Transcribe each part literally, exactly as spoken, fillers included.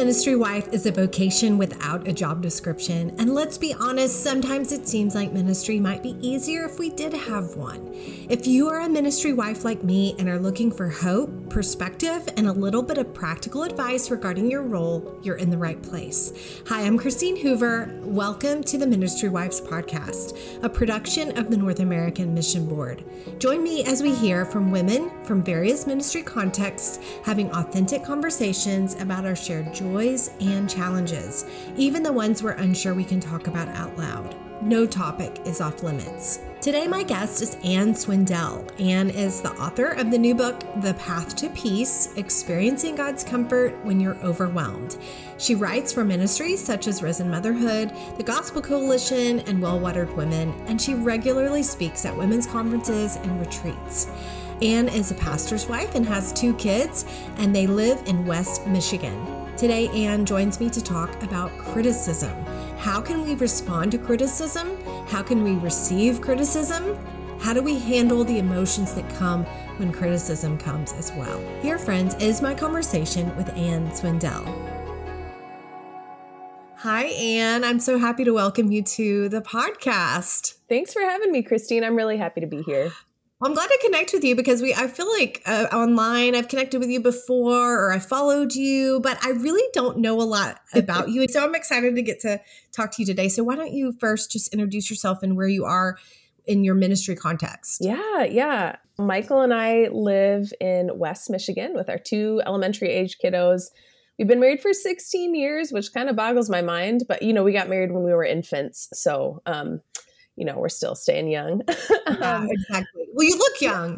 ministry wife is a vocation without a job description. And let's be honest, sometimes it seems like ministry might be easier if we did have one. If you are a ministry wife like me and are looking for hope, perspective, and a little bit of practical advice regarding your role, you're in the right place. Hi, I'm Christine Hoover. Welcome to the Ministry Wives Podcast, a production of the North American Mission Board. Join me as we hear from women from various ministry contexts having authentic conversations about our shared joys and challenges, even the ones we're unsure we can talk about out loud. No topic is off limits. Today, my guest is Anne Swindell. Anne is the author of the new book, The Path to Peace, Experiencing God's Comfort When You're Overwhelmed. She writes for ministries such as Risen Motherhood, the Gospel Coalition, and Well-Watered Women, and she regularly speaks at women's conferences and retreats. Anne is a pastor's wife and has two kids, and they live in West Michigan. Today, Anne joins me to talk about criticism. How can we respond to criticism? How can we receive criticism? How do we handle the emotions that come when criticism comes as well? Here, friends, is my conversation with Anne Swindell. Hi, Anne. I'm so happy to welcome you to the podcast. Thanks for having me, Christine. I'm really happy to be here. I'm glad to connect with you because we I feel like uh, online I've connected with you before or I followed you, but I really don't know a lot about you. And so I'm excited to get to talk to you today. So why don't you first just introduce yourself and where you are in your ministry context? Yeah, yeah. Michael and I live in West Michigan with our two elementary age kiddos. We've been married for sixteen years, which kind of boggles my mind. But, you know, we got married when we were infants. So, um, you know, we're still staying young. Yeah, um, exactly. Well, you look young.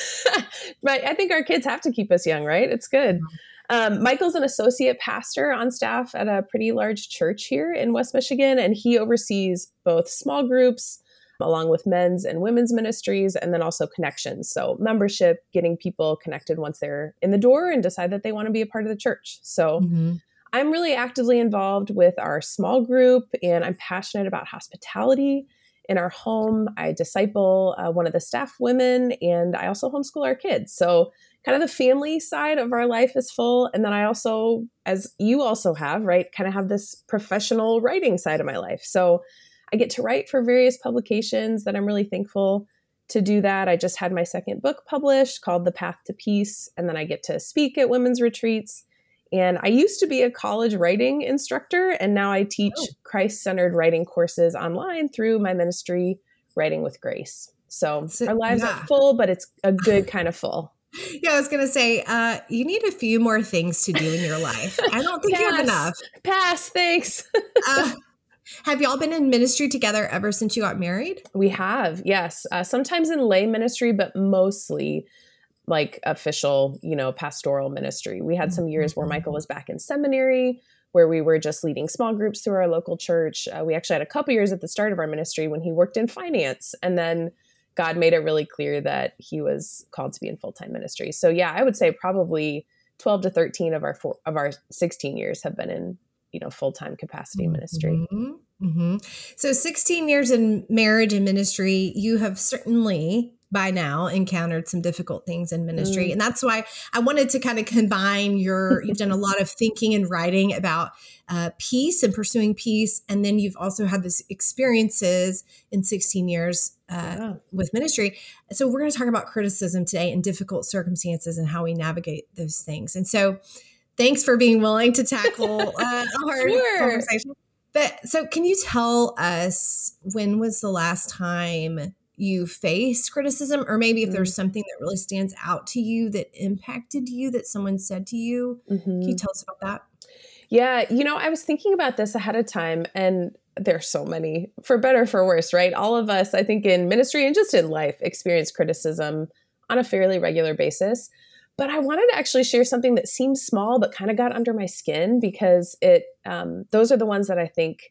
Right. I think our kids have to keep us young, right? It's good. Um, Michael's an associate pastor on staff at a pretty large church here in West Michigan, and he oversees both small groups along with men's and women's ministries, and then also connections. So membership, getting people connected once they're in the door and decide that they want to be a part of the church. So mm-hmm. I'm really actively involved with our small group, and I'm passionate about hospitality. In our home, I disciple uh, one of the staff women, and I also homeschool our kids. So kind of the family side of our life is full. And then I also, as you also have, right, kind of have this professional writing side of my life. So I get to write for various publications that I'm really thankful to do that. I just had my second book published called The Path to Peace. And then I get to speak at women's retreats. And I used to be a college writing instructor, and now I teach oh. Christ-centered writing courses online through my ministry, Writing with Grace. So, so our lives yeah. are full, but it's a good kind of full. Yeah, I was going to say, uh, you need a few more things to do in your life. I don't think Pass. you have enough. Pass, thanks. uh, have y'all been in ministry together ever since you got married? We have, yes. Uh, sometimes in lay ministry, but mostly like official, you know, pastoral ministry. We had some years where Michael was back in seminary, where we were just leading small groups through our local church. Uh, we actually had a couple years at the start of our ministry when he worked in finance. And then God made it really clear that he was called to be in full-time ministry. So yeah, I would say probably twelve to thirteen of our four, of our sixteen years have been in, you know, full-time capacity mm-hmm. ministry. Mm-hmm. So sixteen years in marriage and ministry, you have certainly by now encountered some difficult things in ministry. Mm. And that's why I wanted to kind of combine your, you've done a lot of thinking and writing about uh, peace and pursuing peace. And then you've also had this experiences in sixteen years uh, yeah. with ministry. So we're going to talk about criticism today and difficult circumstances and how we navigate those things. And so thanks for being willing to tackle uh, a hard sure. conversation. But so can you tell us, when was the last time you faced criticism, or maybe if there's something that really stands out to you that impacted you, that someone said to you? Mm-hmm. Can you tell us about that? Yeah. You know, I was thinking about this ahead of time, and there's so many, for better, for worse, right? All of us, I think in ministry and just in life, experience criticism on a fairly regular basis. But I wanted to actually share something that seems small, but kind of got under my skin, because it, um, those are the ones that I think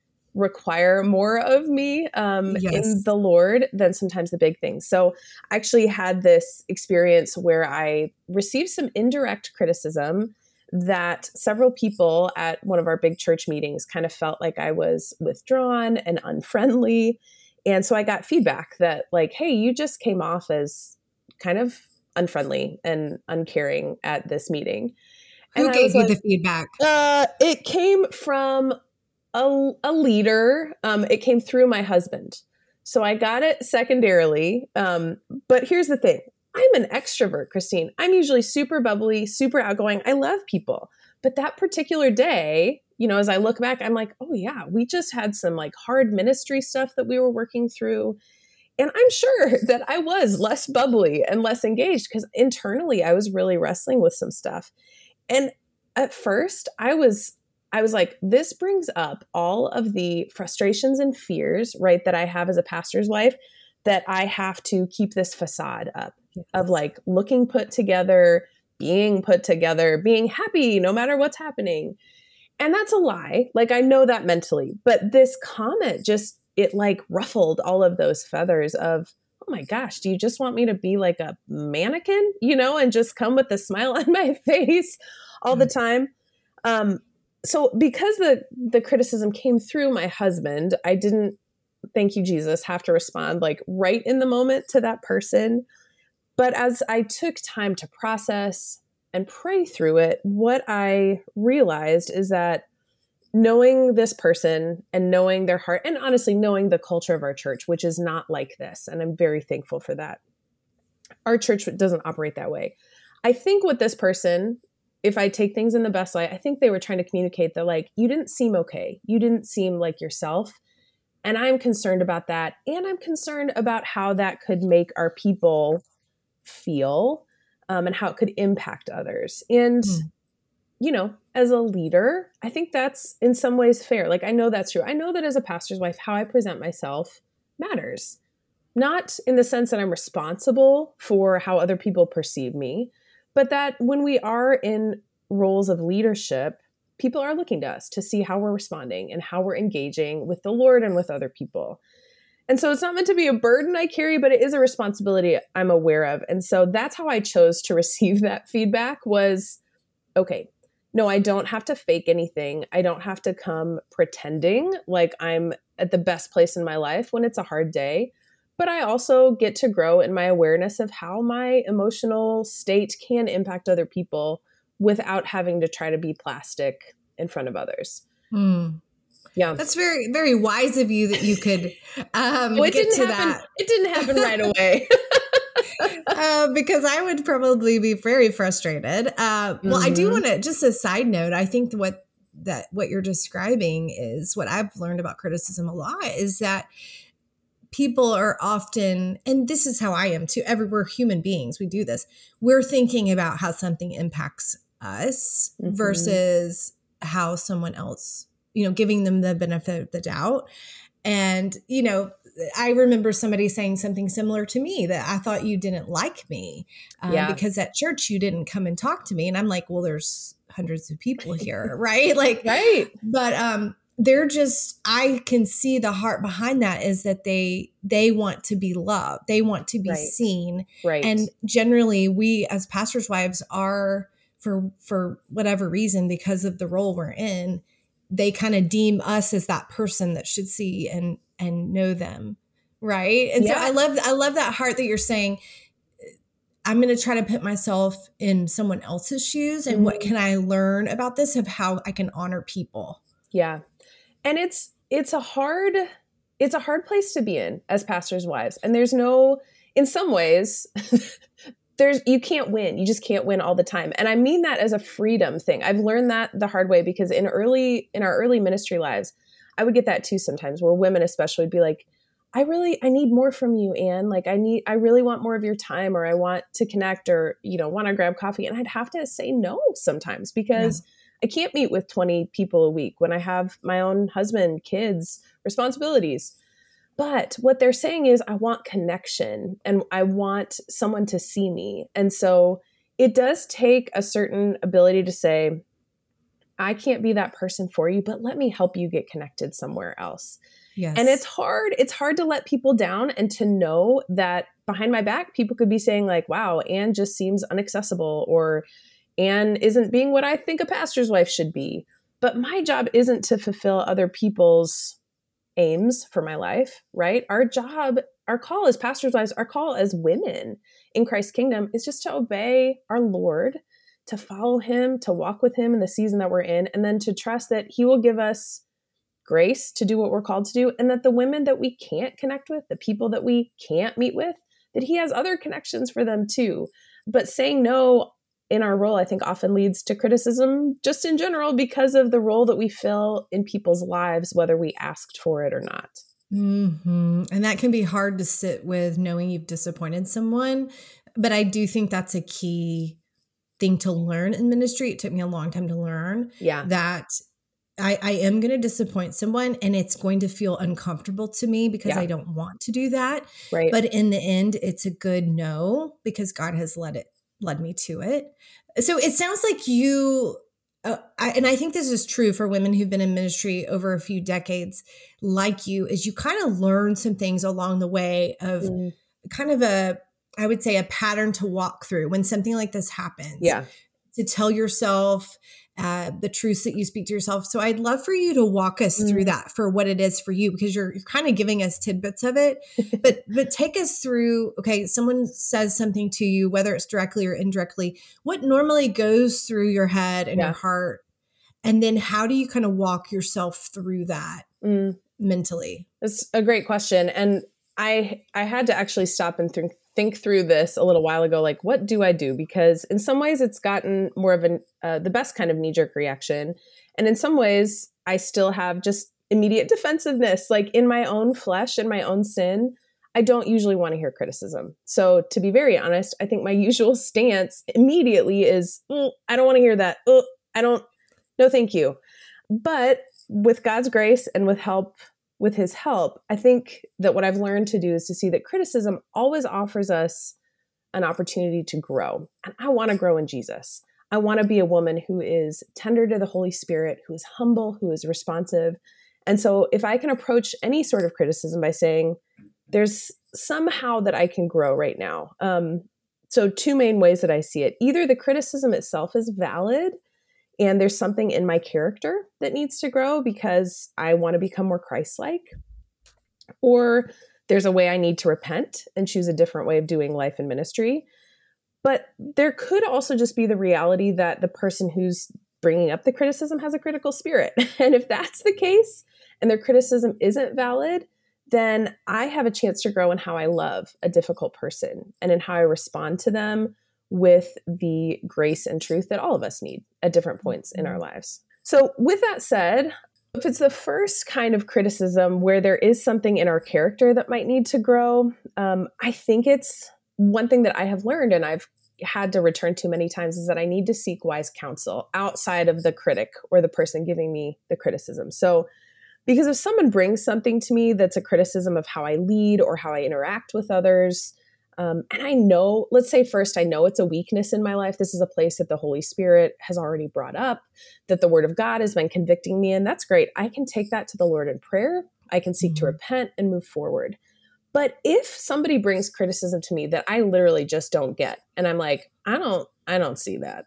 require more of me um, yes. in the Lord than sometimes the big things. So I actually had this experience where I received some indirect criticism that several people at one of our big church meetings kind of felt like I was withdrawn and unfriendly. And so I got feedback that like, hey, you just came off as kind of unfriendly and uncaring at this meeting. Who And I gave was you like, the feedback? uh, it came from a, a leader. Um, it came through my husband. So I got it secondarily. Um, but here's the thing. I'm an extrovert, Christine. I'm usually super bubbly, super outgoing. I love people. But that particular day, you know, as I look back, I'm like, oh yeah, we just had some like hard ministry stuff that we were working through. And I'm sure that I was less bubbly and less engaged because internally I was really wrestling with some stuff. And at first I was I was like, this brings up all of the frustrations and fears, right, that I have as a pastor's wife, that I have to keep this facade up Yes. of like looking put together, being put together, being happy no matter what's happening. And that's a lie. Like, I know that mentally, but this comment just, it like ruffled all of those feathers of, oh my gosh, do you just want me to be like a mannequin, you know, and just come with a smile on my face all the time? Um, so because the, the criticism came through my husband, I didn't, thank you, Jesus, have to respond like right in the moment to that person. But as I took time to process and pray through it, what I realized is that knowing this person and knowing their heart, and honestly knowing the culture of our church, which is not like this, and I'm very thankful for that. Our church doesn't operate that way. I think with this person, if I take things in the best light, I think they were trying to communicate that like, you didn't seem okay. You didn't seem like yourself. And I'm concerned about that. And I'm concerned about how that could make our people feel um, and how it could impact others. And, mm. you know, as a leader, I think that's in some ways fair. Like, I know that's true. I know that as a pastor's wife, how I present myself matters. Not in the sense that I'm responsible for how other people perceive me, but that when we are in roles of leadership, people are looking to us to see how we're responding and how we're engaging with the Lord and with other people. And so it's not meant to be a burden I carry, but it is a responsibility I'm aware of. And so that's how I chose to receive that feedback was, okay, no, I don't have to fake anything. I don't have to come pretending like I'm at the best place in my life when it's a hard day. But I also get to grow in my awareness of how my emotional state can impact other people without having to try to be plastic in front of others. Mm. Yeah. That's very, very wise of you that you could um, oh, it get didn't to happen, that. It didn't happen right away. uh, because I would probably be very frustrated. Uh, well, mm-hmm. I do want to, just a side note, I think what that what you're describing is what I've learned about criticism a lot is that people are often, and this is how I am too, every, we're human beings, we do this. We're thinking about how something impacts us mm-hmm. versus how someone else, you know, giving them the benefit of the doubt. And, you know, I remember somebody saying something similar to me that I thought you didn't like me um, yeah. because at church you didn't come and talk to me. And I'm like, well, there's hundreds of people here, right? Like, right. But um, they're just, I can see the heart behind that is that they, they want to be loved. They want to be right. seen. Right. And generally we as pastors' wives are, for, for whatever reason, because of the role we're in, they kind of deem us as that person that should see and, and know them. Right. And yeah. so I love, I love that heart that you're saying, I'm going to try to put myself in someone else's shoes. And mm-hmm. what can I learn about this of how I can honor people? Yeah. And it's, it's a hard, it's a hard place to be in as pastors' wives. And there's no, in some ways, there's, you can't win. You just can't win all the time. And I mean that as a freedom thing. I've learned that the hard way because in early, in our early ministry lives, I would get that too sometimes where women especially would be like, I really, I need more from you, Anne. Like I need, I really want more of your time or I want to connect or, you know, want to grab coffee. And I'd have to say no sometimes because yeah. I can't meet with twenty people a week when I have my own husband, kids, responsibilities. But what they're saying is I want connection and I want someone to see me. And so it does take a certain ability to say, I can't be that person for you, but let me help you get connected somewhere else. Yes. And it's hard. It's hard to let people down and to know that behind my back, people could be saying like, wow, Anne just seems inaccessible or Anne isn't being what I think a pastor's wife should be. But my job isn't to fulfill other people's aims for my life, right? Our job, our call as pastors' wives, our call as women in Christ's kingdom is just to obey our Lord, to follow him, to walk with him in the season that we're in, and then to trust that he will give us grace to do what we're called to do, and that the women that we can't connect with, the people that we can't meet with, that he has other connections for them too. But saying no in our role, I think often leads to criticism just in general because of the role that we fill in people's lives, whether we asked for it or not. Mm-hmm. And that can be hard to sit with, knowing you've disappointed someone. But I do think that's a key thing to learn in ministry. It took me a long time to learn Yeah. that I, I am going to disappoint someone, and it's going to feel uncomfortable to me because Yeah. I don't want to do that. Right. But in the end, it's a good no because God has led it, led me to it. So it sounds like you, uh, I, and I think this is true for women who've been in ministry over a few decades like you, is you kind of learn some things along the way of Mm. kind of a, I would say, a pattern to walk through when something like this happens. Yeah. To tell yourself uh, the truths that you speak to yourself. So I'd love for you to walk us Mm. through that for what it is for you, because you're, you're kind of giving us tidbits of it, but, but take us through, okay, someone says something to you, whether it's directly or indirectly, what normally goes through your head and Yeah. your heart? And then how do you kind of walk yourself through that Mm. mentally? That's a great question. And I, I had to actually stop and think, think through this a little while ago. Like, what do I do? Because in some ways it's gotten more of an, uh, the best kind of knee-jerk reaction. And in some ways I still have just immediate defensiveness, like in my own flesh and my own sin. I don't usually want to hear criticism. So to be very honest, I think my usual stance immediately is, mm, I don't want to hear that. Oh, I don't, no, thank you. But with God's grace and with help, with his help, I think that what I've learned to do is to see that criticism always offers us an opportunity to grow. And I want to grow in Jesus. I want to be a woman who is tender to the Holy Spirit, who is humble, who is responsive. And so if I can approach any sort of criticism by saying, there's somehow that I can grow right now. Um, so two main ways that I see it. Either the criticism itself is valid, and there's something in my character that needs to grow because I want to become more Christ-like, or there's a way I need to repent and choose a different way of doing life and ministry. But there could also just be the reality that the person who's bringing up the criticism has a critical spirit. And if that's the case and their criticism isn't valid, then I have a chance to grow in how I love a difficult person and in how I respond to them with the grace and truth that all of us need at different points in our lives. So with that said, if it's the first kind of criticism where there is something in our character that might need to grow, um, I think it's one thing that I have learned and I've had to return to many times is that I need to seek wise counsel outside of the critic or the person giving me the criticism. So because if someone brings something to me that's a criticism of how I lead or how I interact with others, Um, and I know, let's say first, I know it's a weakness in my life. This is a place that the Holy Spirit has already brought up, that the Word of God has been convicting me in. That's great. I can take that to the Lord in prayer. I can seek Mm-hmm. to repent and move forward. But if somebody brings criticism to me that I literally just don't get, and I'm like, I don't, I don't see that.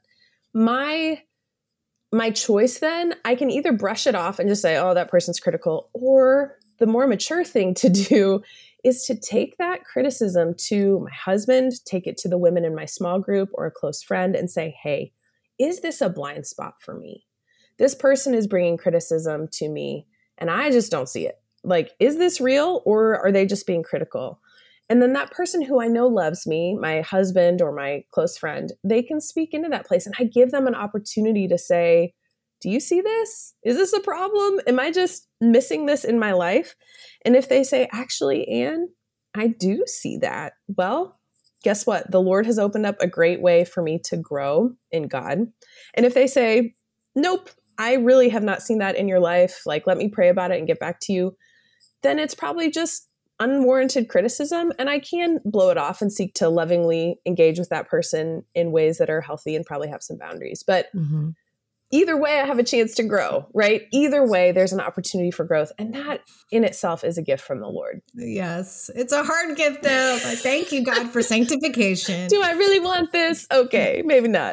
My, my choice then, I can either brush it off and just say, oh, that person's critical, or the more mature thing to do is to take that criticism to my husband, take it to the women in my small group or a close friend and say, hey, is this a blind spot for me? This person is bringing criticism to me and I just don't see it. Like, is this real or are they just being critical? And then that person who I know loves me, my husband or my close friend, they can speak into that place. And I give them an opportunity to say, do you see this? Is this a problem? Am I just missing this in my life? And if they say, actually, Anne, I do see that. Well, guess what? The Lord has opened up a great way for me to grow in God. And if they say, nope, I really have not seen that in your life, like, let me pray about it and get back to you, then it's probably just unwarranted criticism. And I can blow it off and seek to lovingly engage with that person in ways that are healthy and probably have some boundaries. But mm-hmm. Either way, I have a chance to grow, right? Either way, there's an opportunity for growth. And that in itself is a gift from the Lord. Yes. It's a hard gift though, but thank you, God, for sanctification. Do I really want this? Okay, maybe not.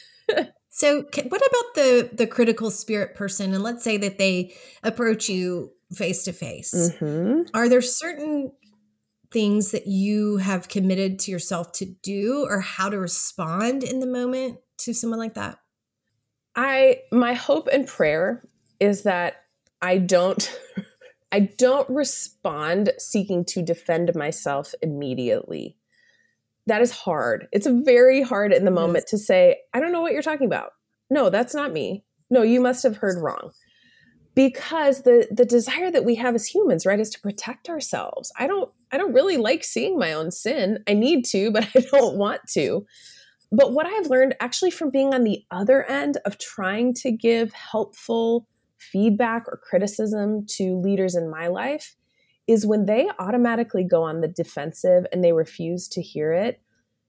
So what about the, the critical spirit person? And let's say that they approach you face to face. Are there certain things that you have committed to yourself to do, or how to respond in the moment to someone like that? I, my hope and prayer is that I don't, I don't respond seeking to defend myself immediately. That is hard. It's very hard in the moment to say, I don't know what you're talking about. No, that's not me. No, you must have heard wrong. Because the the desire that we have as humans, right, is to protect ourselves. I don't I don't really like seeing my own sin. I need to, but I don't want to. But what I've learned actually from being on the other end of trying to give helpful feedback or criticism to leaders in my life is when they automatically go on the defensive and they refuse to hear it,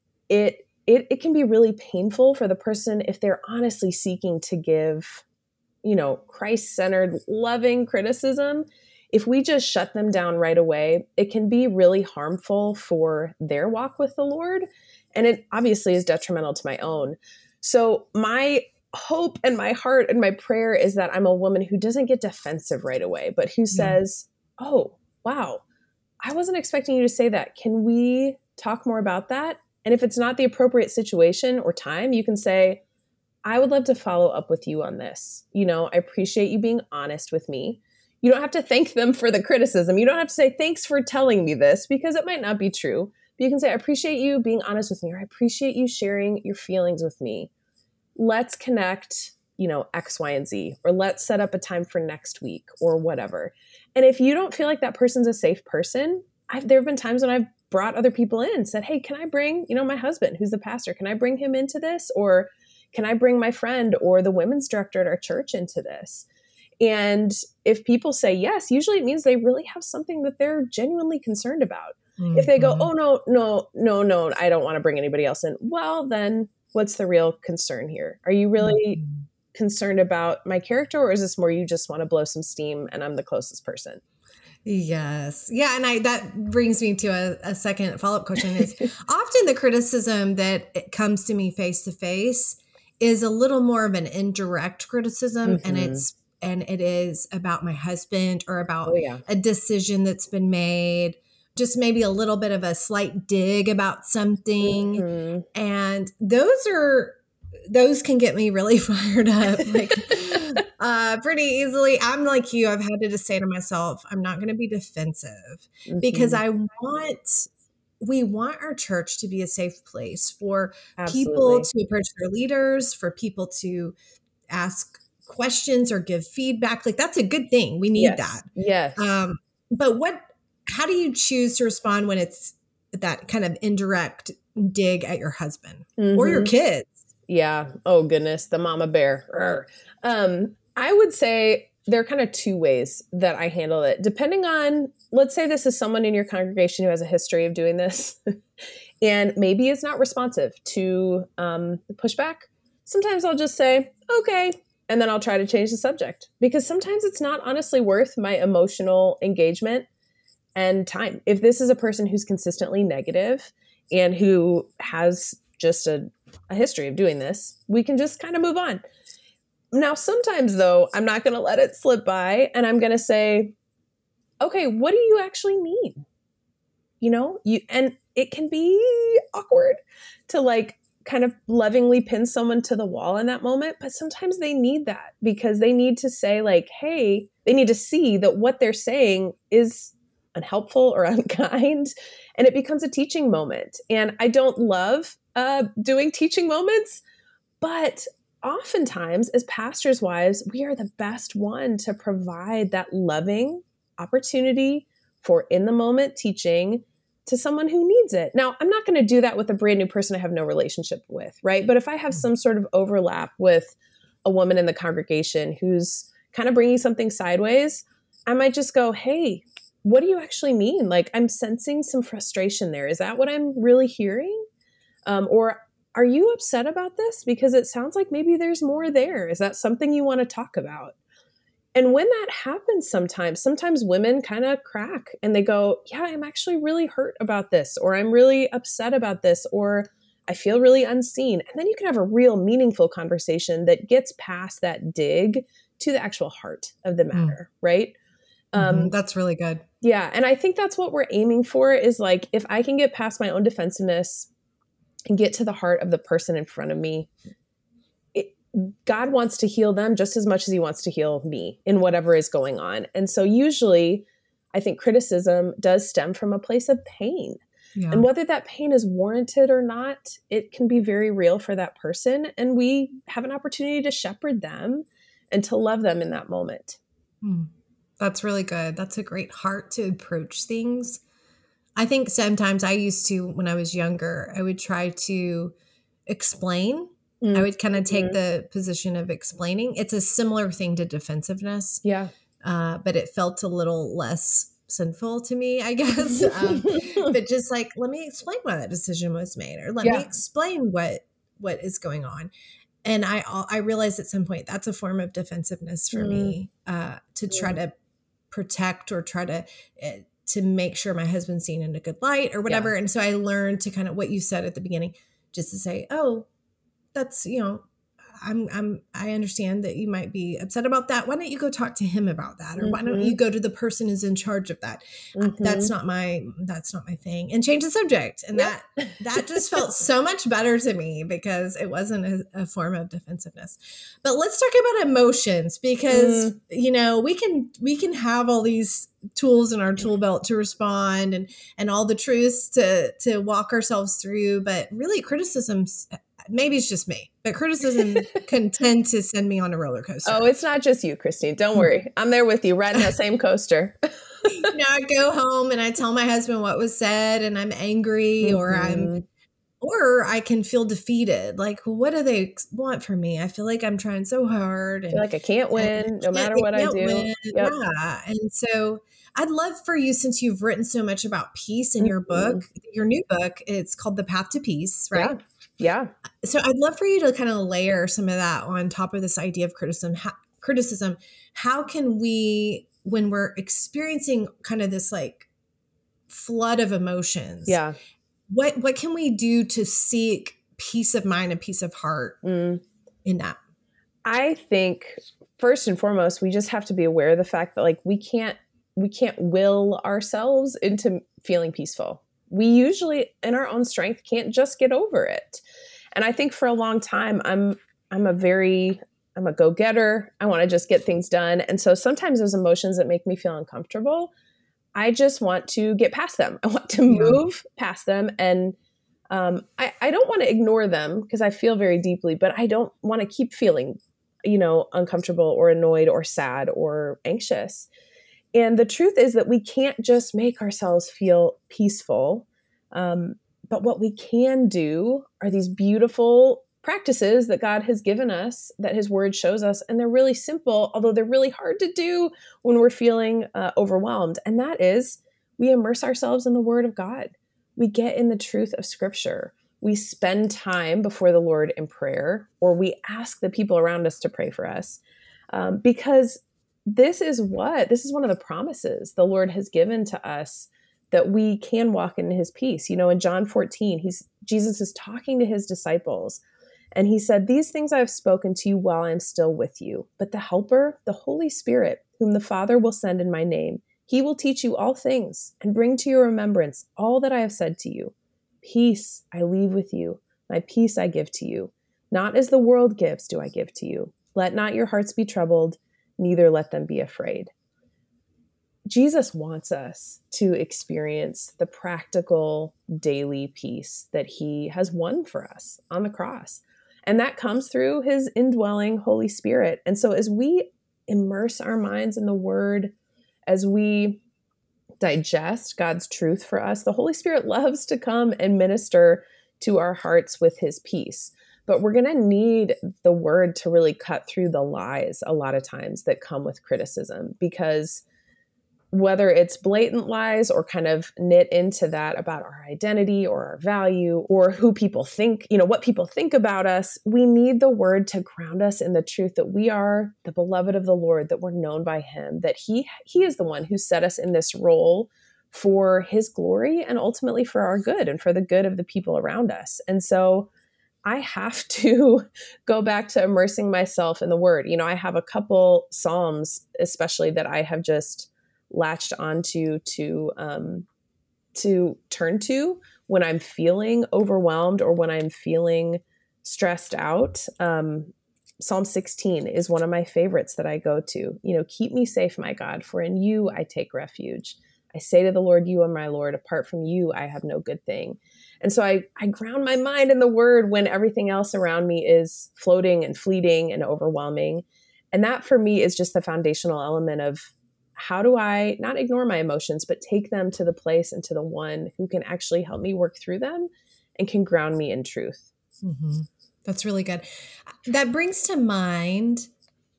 it it it can be really painful for the person if they're honestly seeking to give, you know, Christ-centered, loving criticism. If we just shut them down right away, it can be really harmful for their walk with the Lord. And it obviously is detrimental to my own. So my hope and my heart and my prayer is that I'm a woman who doesn't get defensive right away, but who says, oh, wow, I wasn't expecting you to say that. Can we talk more about that? And if it's not the appropriate situation or time, you can say, I would love to follow up with you on this. You know, I appreciate you being honest with me. You don't have to thank them for the criticism. You don't have to say, thanks for telling me this, because it might not be true. But you can say, I appreciate you being honest with me, or I appreciate you sharing your feelings with me. Let's connect, you know, X, Y, and Z, or let's set up a time for next week or whatever. And if you don't feel like that person's a safe person, I've, there have been times when I've brought other people in and said, hey, can I bring, you know, my husband, who's the pastor, can I bring him into this? Or can I bring my friend or the women's director at our church into this? And if people say yes, usually it means they really have something that they're genuinely concerned about. Mm-hmm. If they go, oh, no, no, no, no, I don't want to bring anybody else in. Well, then what's the real concern here? Are you really mm-hmm. concerned about my character, or is this more you just want to blow some steam and I'm the closest person? Yes. Yeah. And I, that brings me to a, a second follow-up question is often the criticism that it comes to me face to face is a little more of an indirect criticism. Mm-hmm. And it's, and it is about my husband or about oh, yeah. a decision that's been made, just maybe a little bit of a slight dig about something. Mm-hmm. And those are, those can get me really fired up. Like, uh, pretty easily. I'm like you. I've had to just say to myself, I'm not going to be defensive mm-hmm. because I want, we want our church to be a safe place for Absolutely. People to approach their leaders, for people to ask questions or give feedback. Like that's a good thing. We need yes. that. Yes. Um, but what, how do you choose to respond when it's that kind of indirect dig at your husband mm-hmm. or your kids? Yeah. Oh goodness. The mama bear. Um, I would say there are kind of two ways that I handle it. Depending on, let's say this is someone in your congregation who has a history of doing this and maybe is not responsive to um, pushback. Sometimes I'll just say, okay. And then I'll try to change the subject because sometimes it's not honestly worth my emotional engagement and time. If this is a person who's consistently negative and who has just a, a history of doing this, we can just kind of move on. Now, sometimes, though, I'm not going to let it slip by and I'm going to say, okay, what do you actually mean? You know, you and it can be awkward to like kind of lovingly pin someone to the wall in that moment. But sometimes they need that because they need to say like, hey, they need to see that what they're saying is unhelpful or unkind. And it becomes a teaching moment. And I don't love uh, doing teaching moments, but oftentimes as pastors' wives, we are the best one to provide that loving opportunity for in the moment teaching to someone who needs it. Now, I'm not going to do that with a brand new person I have no relationship with, right? But if I have some sort of overlap with a woman in the congregation who's kind of bringing something sideways, I might just go, hey, what do you actually mean? Like, I'm sensing some frustration there. Is that what I'm really hearing? Um, or are you upset about this? Because it sounds like maybe there's more there. Is that something you want to talk about? And when that happens sometimes, sometimes women kind of crack and they go, yeah, I'm actually really hurt about this, or I'm really upset about this, or I feel really unseen. And then you can have a real meaningful conversation that gets past that dig to the actual heart of the matter, mm. right? Mm-hmm. That's really good. Yeah. And I think that's what we're aiming for is like, if I can get past my own defensiveness and get to the heart of the person in front of me, it, God wants to heal them just as much as he wants to heal me in whatever is going on. And so usually I think criticism does stem from a place of pain. Yeah. And whether that pain is warranted or not, it can be very real for that person. And we have an opportunity to shepherd them and to love them in that moment. Hmm. That's really good. That's a great heart to approach things. I think sometimes I used to, when I was younger, I would try to explain. Mm-hmm. I would kind of take the position of explaining. It's a similar thing to defensiveness. Yeah. Uh, but it felt a little less sinful to me, I guess. Um, but just like, let me explain why that decision was made, or let yeah. me explain what what is going on. And I I realized at some point that's a form of defensiveness for mm. me, uh, to try yeah. to protect or try to uh, to make sure my husband's seen in a good light or whatever. Yeah. And so I learned to kind of what you said at the beginning, just to say, oh, that's, you know, I'm, I'm, I understand that you might be upset about that. Why don't you go talk to him about that? Or mm-hmm. why don't you go to the person who's in charge of that? Mm-hmm. That's not my, that's not my thing, and change the subject. And yep. that, that just felt so much better to me because it wasn't a, a form of defensiveness. But let's talk about emotions, because, mm. you know, we can, we can have all these tools in our tool belt to respond, and, and all the truths to, to walk ourselves through. But really, criticism's, maybe it's just me, but criticism can tend to send me on a roller coaster. Oh, it's not just you, Christine. Don't worry. I'm there with you, riding that same coaster. You know, I go home and I tell my husband what was said, and I'm angry, mm-hmm. or I'm, or I can feel defeated. Like, well, what do they want from me? I feel like I'm trying so hard. And I feel like I can't win no matter what I do. Yep. Yeah. And so I'd love for you, since you've written so much about peace in mm-hmm. your book, your new book, it's called The Path to Peace, right? Yeah. Yeah. So I'd love for you to kind of layer some of that on top of this idea of criticism. How, criticism. How can we, when we're experiencing kind of this like flood of emotions, yeah, what what can we do to seek peace of mind and peace of heart mm. in that? I think first and foremost, we just have to be aware of the fact that like we can't we can't will ourselves into feeling peaceful. We usually, in our own strength, can't just get over it. And I think for a long time, I'm I'm a very, I'm a go-getter. I want to just get things done. And so sometimes those emotions that make me feel uncomfortable, I just want to get past them. I want to move yeah. past them. And um, I, I don't want to ignore them because I feel very deeply, but I don't want to keep feeling, you know, uncomfortable or annoyed or sad or anxious. And the truth is that we can't just make ourselves feel peaceful. Um, but what we can do are these beautiful practices that God has given us, that his word shows us. And they're really simple, although they're really hard to do when we're feeling uh, overwhelmed. And that is, we immerse ourselves in the word of God. We get in the truth of scripture. We spend time before the Lord in prayer, or we ask the people around us to pray for us. Um, because This is what, this is one of the promises the Lord has given to us, that we can walk in his peace. You know, in John fourteen, he's, Jesus is talking to his disciples, and he said, "These things I have spoken to you while I am still with you. But the Helper, the Holy Spirit, whom the Father will send in my name, he will teach you all things and bring to your remembrance all that I have said to you. Peace I leave with you. My peace I give to you. Not as the world gives do I give to you. Let not your hearts be troubled, neither let them be afraid." Jesus wants us to experience the practical daily peace that he has won for us on the cross. And that comes through his indwelling Holy Spirit. And so as we immerse our minds in the word, as we digest God's truth for us, the Holy Spirit loves to come and minister to our hearts with his peace. But we're going to need the word to really cut through the lies a lot of times that come with criticism, because whether it's blatant lies or kind of knit into that about our identity or our value or who people think, you know, what people think about us, we need the word to ground us in the truth that we are the beloved of the Lord, that we're known by him, that he, he is the one who set us in this role for his glory and ultimately for our good and for the good of the people around us. And so I have to go back to immersing myself in the word. You know, I have a couple Psalms, especially, that I have just latched onto to um, to turn to when I'm feeling overwhelmed or when I'm feeling stressed out. Um, Psalm sixteen is one of my favorites that I go to. You know, keep me safe, my God, for in you I take refuge. I say to the Lord, you are my Lord. Apart from you, I have no good thing. And so I, I ground my mind in the word when everything else around me is floating and fleeting and overwhelming. And that for me is just the foundational element of how do I not ignore my emotions, but take them to the place and to the one who can actually help me work through them and can ground me in truth. Mm-hmm. That's really good. That brings to mind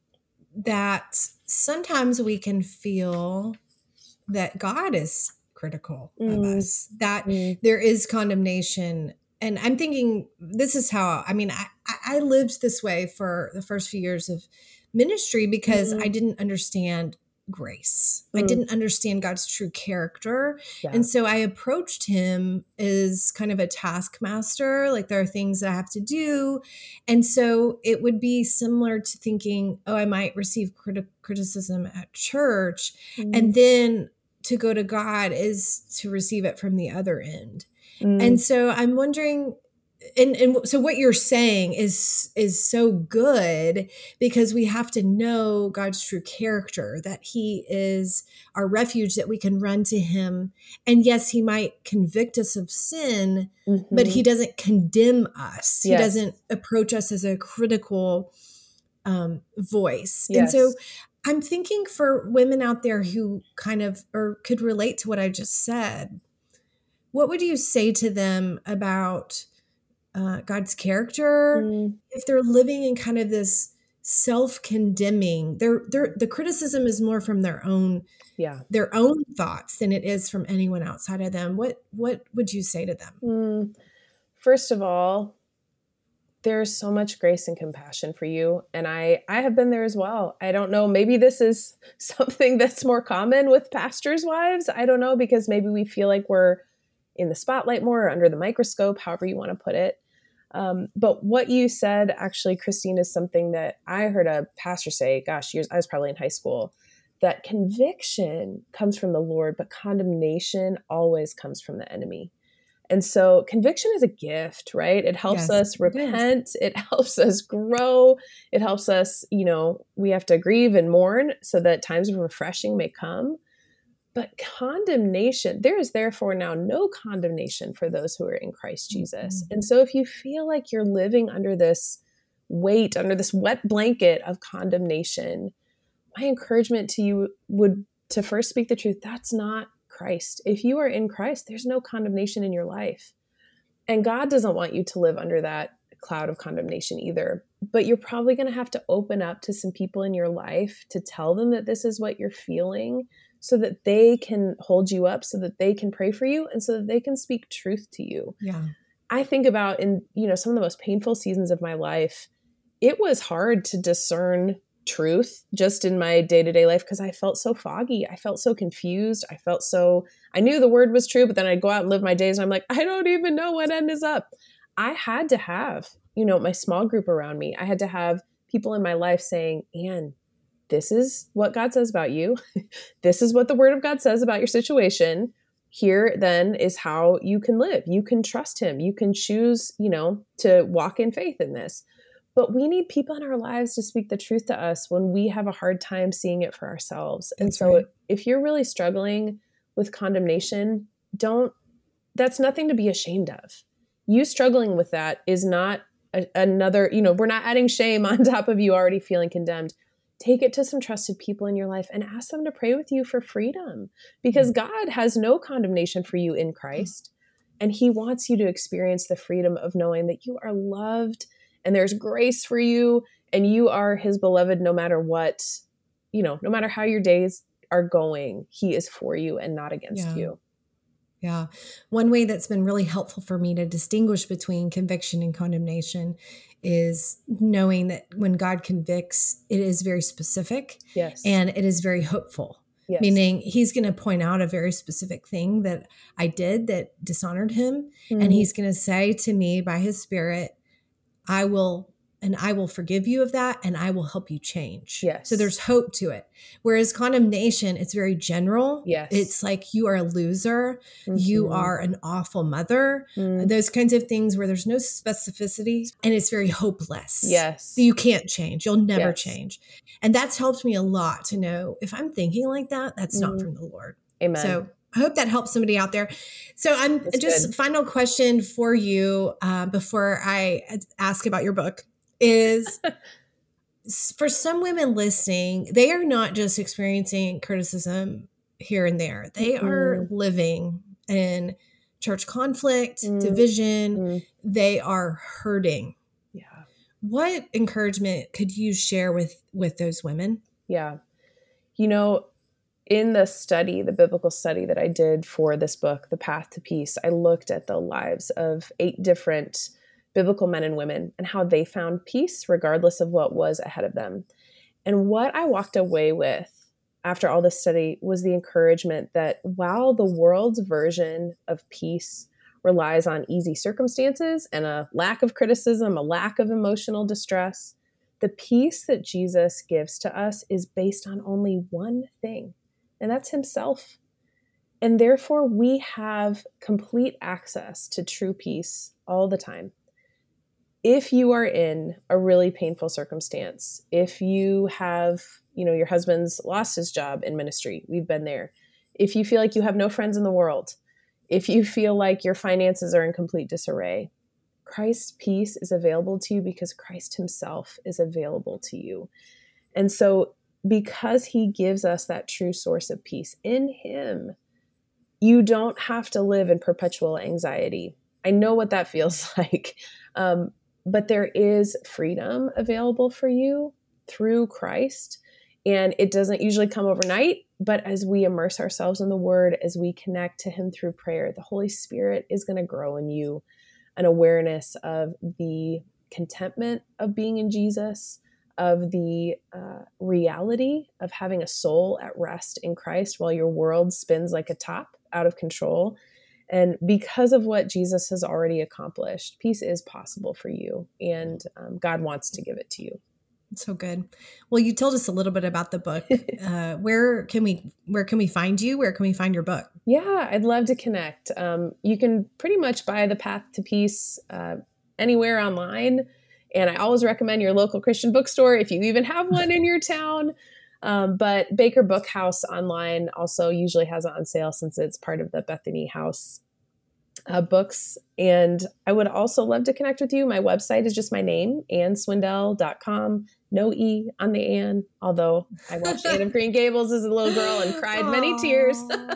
that sometimes we can feel that God is critical Mm. of us, that Mm. there is condemnation. And I'm thinking, this is how, I mean, I, I lived this way for the first few years of ministry because Mm. I didn't understand grace. Mm. I didn't understand God's true character. Yeah. And so I approached him as kind of a taskmaster, like there are things that I have to do. And so it would be similar to thinking, oh, I might receive criti- criticism at church. Mm. And then to go to God is to receive it from the other end. Mm. And so I'm wondering, and, and so what you're saying is is so good because we have to know God's true character, that he is our refuge, that we can run to him. And yes, he might convict us of sin, Mm-hmm. but he doesn't condemn us. He Yes. doesn't approach us as a critical um, voice. Yes. And so I'm thinking for women out there who kind of or could relate to what I just said, what would you say to them about uh, God's character Mm. if they're living in kind of this self-condemning? They're, they're, the criticism is more from their own Yeah. their own thoughts than it is from anyone outside of them. What what would you say to them? Mm. First of all, there's so much grace and compassion for you. And I, I have been there as well. I don't know, maybe this is something that's more common with pastors' wives. I don't know, because maybe we feel like we're in the spotlight more or under the microscope, however you want to put it. Um, but what you said, actually, Christine, is something that I heard a pastor say, gosh, years, I was probably in high school, that conviction comes from the Lord, but condemnation always comes from the enemy. And so conviction is a gift, right? It helps Yes, us repent. It, it helps us grow. It helps us, you know, we have to grieve and mourn so that times of refreshing may come. But condemnation, there is therefore now no condemnation for those who are in Christ Jesus. Mm-hmm. And so if you feel like you're living under this weight, under this wet blanket of condemnation, my encouragement to you would to first speak the truth. That's not Christ. If you are in Christ, there's no condemnation in your life. And God doesn't want you to live under that cloud of condemnation either. But you're probably going to have to open up to some people in your life to tell them that this is what you're feeling, so that they can hold you up, so that they can pray for you, and so that they can speak truth to you. Yeah. I think about in, you know, some of the most painful seasons of my life, it was hard to discern truth just in my day-to-day life because I felt so foggy. I felt so confused. I felt so, I knew the word was true, but then I'd go out and live my days and I'm like, I don't even know what end is up. I had to have, you know, my small group around me. I had to have people in my life saying, Anne, this is what God says about you. This is what the word of God says about your situation. Here then is how you can live. You can trust him. You can choose, you know, to walk in faith in this. But we need people in our lives to speak the truth to us when we have a hard time seeing it for ourselves. That's and so right. if you're really struggling with condemnation, don't, that's nothing to be ashamed of. You struggling with that is not a, another, you know, we're not adding shame on top of you already feeling condemned. Take it to some trusted people in your life and ask them to pray with you for freedom, because God has no condemnation for you in Christ. And he wants you to experience the freedom of knowing that you are loved and there's grace for you and you are his beloved no matter what, you know, no matter how your days are going, he is for you and not against Yeah. you. Yeah. One way that's been really helpful for me to distinguish between conviction and condemnation is knowing that when God convicts, it is very specific. Yes. And it is very hopeful. Yes. Meaning he's going to point out a very specific thing that I did that dishonored him. Mm-hmm. And he's going to say to me by his spirit, I will and I will forgive you of that, and I will help you change. Yes. So there's hope to it. Whereas condemnation, it's very general. Yes. It's like you are a loser. Mm-hmm. You are an awful mother. Mm. Those kinds of things where there's no specificity and it's very hopeless. Yes. You can't change. You'll never Yes. change. And that's helped me a lot to know if I'm thinking like that, that's mm. not from the Lord. Amen. So I hope that helps somebody out there. So I'm That's just good. Final question for you uh, before I ask about your book is for some women listening, they are not just experiencing criticism here and there. They mm-hmm. are living in church conflict, mm-hmm. division. Mm-hmm. They are hurting. Yeah. What encouragement could you share with, with those women? Yeah. You know, in the study, the biblical study that I did for this book, The Path to Peace, I looked at the lives of eight different biblical men and women and how they found peace regardless of what was ahead of them. And what I walked away with after all this study was the encouragement that while the world's version of peace relies on easy circumstances and a lack of criticism, a lack of emotional distress, the peace that Jesus gives to us is based on only one thing, and that's himself. And therefore, we have complete access to true peace all the time. If you are in a really painful circumstance, if you have, you know, your husband's lost his job in ministry, we've been there. If you feel like you have no friends in the world, if you feel like your finances are in complete disarray, Christ's peace is available to you because Christ himself is available to you. And so because he gives us that true source of peace in him, you don't have to live in perpetual anxiety. I know what that feels like. Um, but there is freedom available for you through Christ. And it doesn't usually come overnight, but as we immerse ourselves in the word, as we connect to him through prayer, the Holy Spirit is going to grow in you an awareness of the contentment of being in Jesus, of the uh, reality of having a soul at rest in Christ while your world spins like a top out of control. And because of what Jesus has already accomplished, peace is possible for you, and um, God wants to give it to you. So good. Well, you told us a little bit about the book. Uh, where can we where can we find you? Where can we find your book? Yeah, I'd love to connect. Um, you can pretty much buy The Path to Peace uh, anywhere online. And I always recommend your local Christian bookstore if you even have one in your town. Um, but Baker Bookhouse online also usually has it on sale since it's part of the Bethany House uh, books. And I would also love to connect with you. My website is just my name, ann swindell dot com. No E on the Ann, although I watched Anne of Green Gables as a little girl and cried Aww. many tears.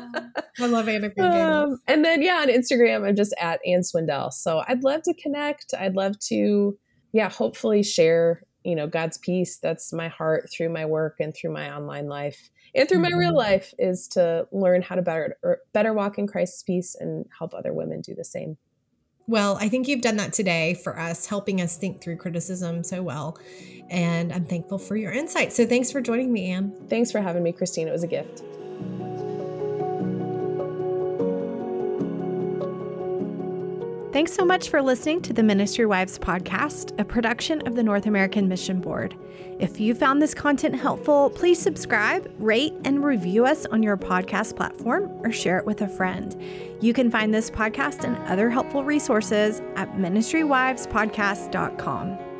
I love Anne of Green Gables. Um, and then, yeah, on Instagram, I'm just at Ann Swindell. So I'd love to connect. I'd love to, yeah, hopefully share, you know, God's peace. That's my heart through my work and through my online life and through mm-hmm. my real life, is to learn how to better, better walk in Christ's peace and help other women do the same. Well, I think you've done that today for us, helping us think through criticism so well. And I'm thankful for your insight. So thanks for joining me, Ann. Thanks for having me, Christine. It was a gift. Thanks so much for listening to the Ministry Wives podcast, a production of the North American Mission Board. If you found this content helpful, please subscribe, rate, and review us on your podcast platform or share it with a friend. You can find this podcast and other helpful resources at ministry wives podcast dot com.